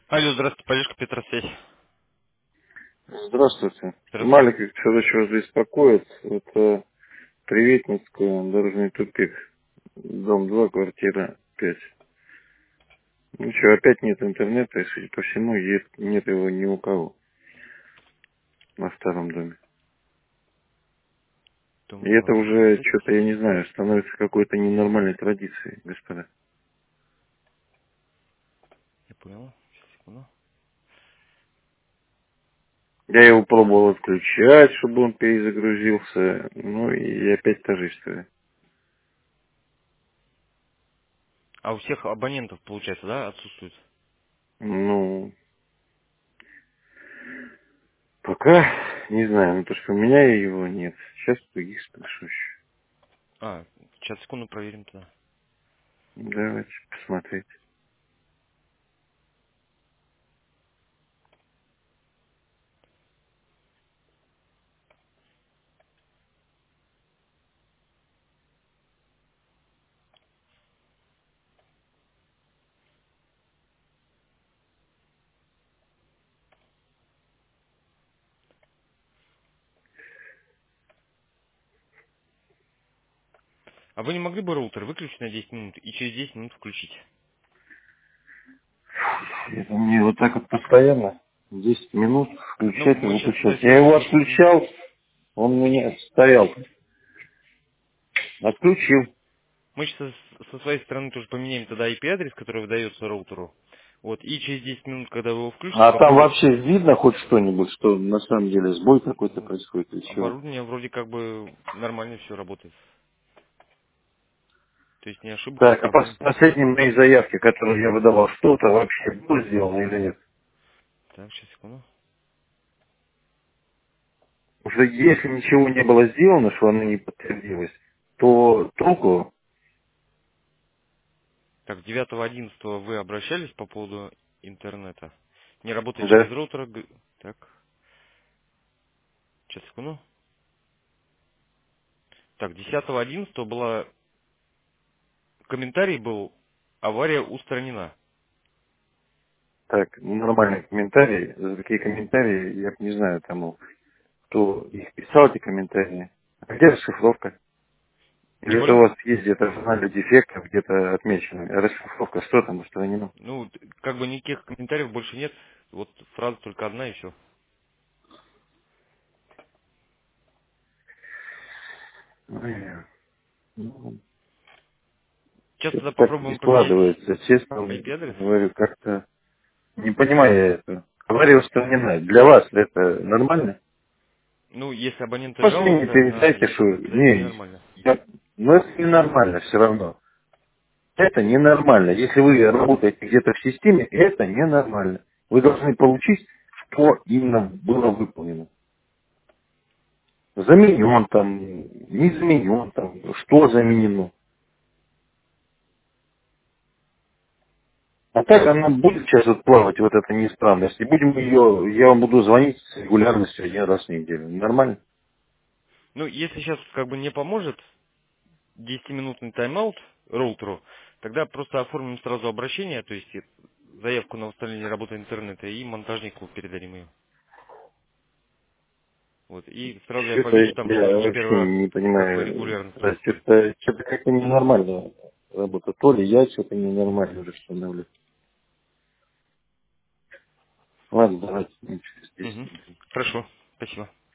Алло, здравствуйте, Полежка, Петросвязь. Здравствуйте. Здравствуйте. Малик Федорович вас беспокоит. Это Приветницкая, дорожный тупик. Дом 2, квартира 5. Ну что, опять нет интернета, и, судя по всему, нет его ни у кого на втором доме. Дом И это 2, квартира уже 5. что-то, я не знаю, становится какой-то ненормальной традицией, господа. Я понял. Сейчас, секунду. Я его пробовал отключать, чтобы он перезагрузился, ну и опять та же история. А у всех абонентов, получается, да, отсутствует? Ну, пока не знаю, ну то, что у меня его нет. Сейчас других спрошу еще. А, сейчас, секунду, проверим тогда. Давайте посмотреть. А вы не могли бы роутер выключить на 10 минут и через 10 минут включить? Это мне вот так вот постоянно 10 минут Ну, включать и мы сейчас с выключать. той Я стороны его просто... отключал, он у меня стоял. Отключил. Мы сейчас со своей стороны тоже поменяем тогда IP-адрес, который выдается роутеру. Вот, и через 10 минут, когда вы его включите, А там оборудование, вообще видно хоть что-нибудь, что на самом деле сбой какой-то ну, происходит или чего? оборудование вроде как бы нормально все работает. То есть ни ошибок, ни Так, а по проблем. последней моей заявке, которую я выдавал, что-то вообще было сделано или нет? Так, сейчас, секунду. Потому что если ничего не было сделано, что оно не подтвердилось, то толку, Так, 9.11 вы обращались по поводу интернета? Не работает через да, роутер. Так, сейчас, секунду. Так, 10.11 была... Комментарий был «Авария устранена». так, нормальные комментарии, за такие комментарии, я не знаю, там, кто их писал, эти комментарии. А где расшифровка? Или это Чего? у вас есть где-то в журнале дефектов, где-то отмечено? Расшифровка, что там устранено? Ну, как бы никаких комментариев больше нет. Вот фраза только одна и все. Ой, ну, Сейчас что-то тогда так не попробуем поменять складывается. Честно IP-адрес. говорю, как-то не понимаю я это. Авария устранена. Для вас это нормально? Ну, если абоненты Может, мне не жалуются на передайте, что... дефект, то это Не, ненормально. но это ненормально все равно. Это ненормально. Если вы работаете где-то в системе, это ненормально. Вы должны получить, что именно было выполнено. Заменен там, не заменен там, что заменено. А так она будет сейчас вот плавать, вот эта неисправность. И будем ее, я вам буду звонить с регулярностью один раз в неделю. Нормально? Ну, если сейчас как бы не поможет, 10-минутный тайм-аут роутеру, тогда просто оформим сразу обращение, то есть заявку на восстановление работы интернета, и монтажнику передадим ее. Вот. И сразу я Что-то повещу там, что я не вообще первый раз, не как вы понимаю. регулярно Да, пользуетесь. что-то как-то ненормально работа. То ли я что-то ненормально уже становлюсь. Ладно, давайте через 10 Угу. минут. Хорошо. Спасибо.